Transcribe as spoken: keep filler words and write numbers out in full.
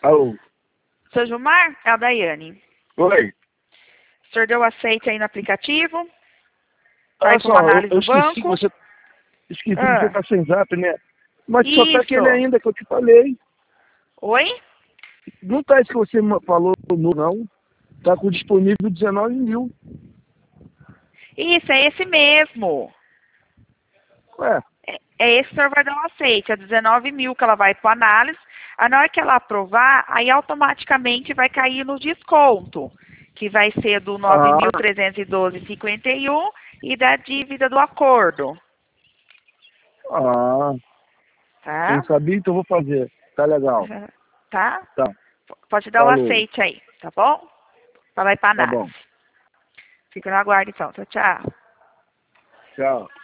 Alô? Seu Gilmar? É a Daiane. Oi. O senhor deu aceite aí no aplicativo? Olha Vai para só, uma eu, análise eu do esqueci que banco? você. Esqueci que você Ah, tá sem zap, né? Mas só tá aquele isso. ainda que eu te falei. Oi? Não tá isso que você me falou no, não. Tá com disponível dezenove mil. Isso, é esse mesmo. Ué, É, é esse que o senhor vai dar um aceite. É dezenove mil que ela vai para análise. Aí na hora que ela aprovar, aí automaticamente vai cair no desconto. Que vai ser do nove ah, mil trezentos e doze vírgula cinquenta e um e da dívida do acordo. ah, você não Tá? sabia? Então eu vou fazer. Tá legal. Tá? Tá, Pode dar o falou. aceite aí, tá bom? Ela vai para Tá bom. análise. Fica no aguardo então. Tchau, tchau. Tchau.